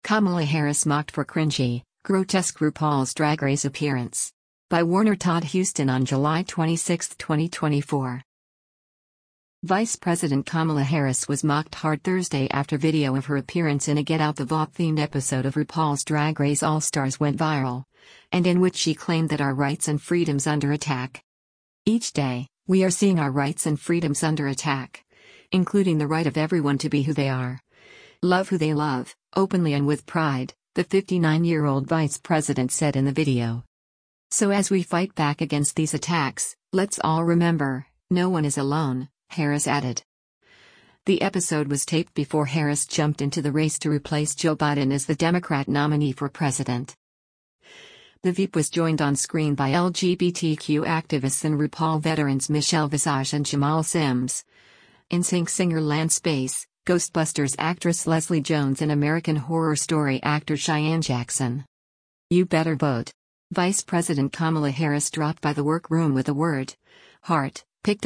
Kamala Harris mocked for cringy, grotesque RuPaul's Drag Race appearance. By Warner Todd Houston on July 26, 2024. Vice President Kamala Harris was mocked hard Thursday after video of her appearance in a Get Out the Vote-themed episode of RuPaul's Drag Race All-Stars went viral, and in which she claimed that our rights and freedoms under attack. Each day, we are seeing our rights and freedoms under attack, including the right of everyone to be who they are. Love who they love, openly and with pride, the 59-year-old vice president said in the video. So as we fight back against these attacks, let's all remember, no one is alone, Harris added. The episode was taped before Harris jumped into the race to replace Joe Biden as the Democrat nominee for president. The VIP was joined on screen by LGBTQ activists and RuPaul veterans Michelle Visage and Jamal Sims, NSYNC singer Lance Bass, Ghostbusters actress Leslie Jones and American Horror Story actor Cheyenne Jackson. You better vote. Vice President Kamala Harris dropped by the workroom with the word heart,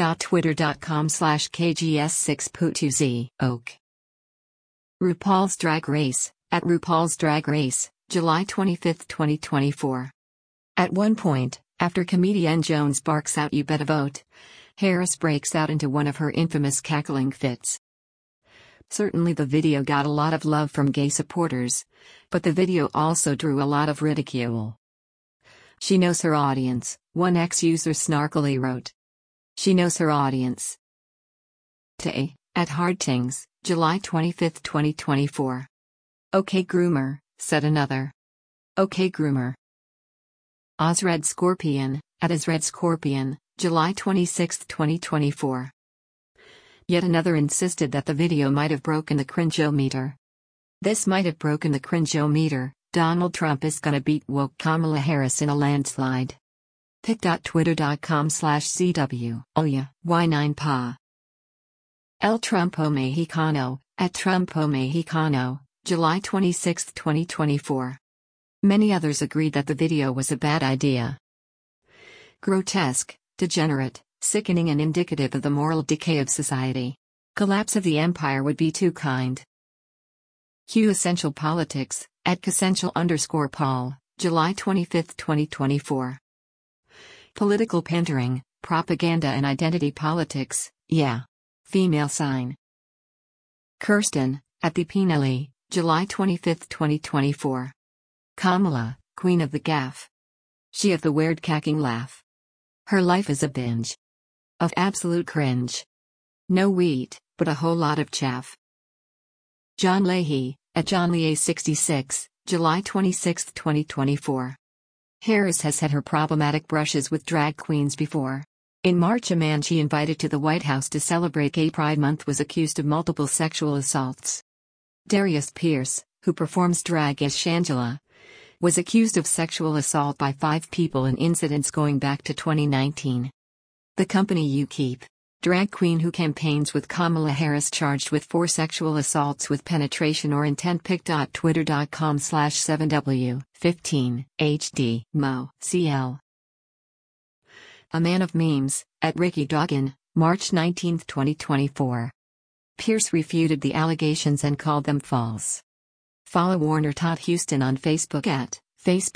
pic.twitter.com/KGS6PU2Z, oak. RuPaul's Drag Race, at RuPaul's Drag Race, July 25, 2024. At one point, after comedian Jones barks out "You better vote," Harris breaks out into one of her infamous cackling fits. Certainly the video got a lot of love from gay supporters, but the video also drew a lot of ridicule. She knows her audience, one ex-user snarkily wrote. She knows her audience. Tay, at Hardtings, July 25, 2024. Okay groomer, said another. Okay groomer. Ozred Scorpion, at Ozred Scorpion, July 26, 2024. Yet another insisted that the video might have broken the cringe-o-meter. This might have broken the cringe-o-meter. Donald Trump is gonna beat woke Kamala Harris in a landslide. pic.twitter.com/CW. Oh yeah, why 9pa? El Trumpo Mexicano, at Trumpo Mexicano, July 26, 2024. Many others agreed that the video was a bad idea. Grotesque, degenerate, sickening and indicative of the moral decay of society. Collapse of the empire would be too kind. Q Essential Politics, at Essential_Paul, July 25, 2024. Political pandering, propaganda and identity politics, yeah. Female sign. Kirsten, at the Pinelli, July 25, 2024. Kamala, Queen of the Gaff. She of the weird cacking laugh. Her life is a binge. Of absolute cringe. No wheat, but a whole lot of chaff. John Leahy, at John Leahy 66, July 26, 2024. Harris has had her problematic brushes with drag queens before. In March, a man she invited to the White House to celebrate Gay Pride Month was accused of multiple sexual assaults. Darius Pierce, who performs drag as Shangela, was accused of sexual assault by 5 people in incidents going back to 2019. The company You Keep, drag queen who campaigns with Kamala Harris charged with 4 sexual assaults with penetration or intent. pic.twitter.com/7w15hd mo cl. A man of memes, at Ricky Duggan, March 19, 2024. Pierce refuted the allegations and called them false. Follow Warner Todd Houston on Facebook at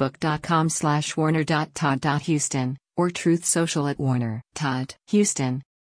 facebook.com/warner.todd.houston or Truth Social at Warner Todd Houston.